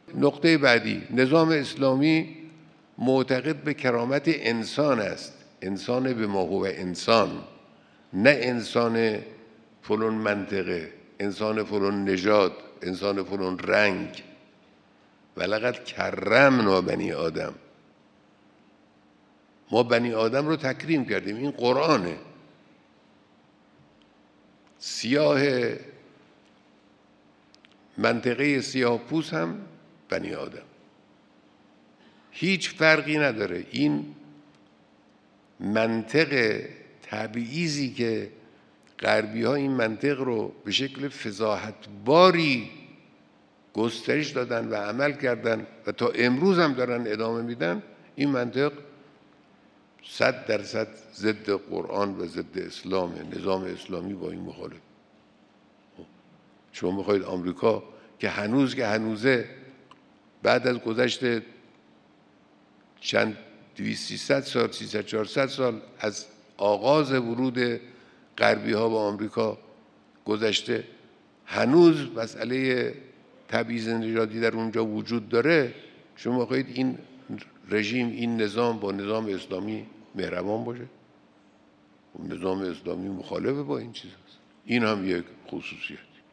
نقطه بعدی، نظام اسلامی معتقد به کرامت انسان است. انسان به ما هو انسان، نه انسان فلان منطقه، انسان فلان نژاد، انسان فلان رنگ. ولقد کرمنا بنی آدم، ما بنی آدم رو تکریم کردیم. این قرآنه. سیاه منطقه سیاه پوست هم بنی آدم، هیچ فرقی نداره. این منطق تبعیضی که غربی ها این منطق رو به شکل فضاحتباری گسترش دادن و عمل کردن و تا امروز هم دارن ادامه میدن، این منطق 100% ضد قرآن و ضد اسلامه. نظام اسلامی با این مخالف. شما میخواید آمریکا که هنوزه بعد از گذشت چند 200-300 سال 300-400 سال از آغاز ورود غربی ها به آمریکا گذشته، هنوز مسئله تبعیض نژادی در اونجا وجود داره. شما میخواید این رژیم، این نظام با نظام اسلامی مهربان باشه؟ نظام اسلامی مخالفه با این چیز هست. این هم یک خصوصیت.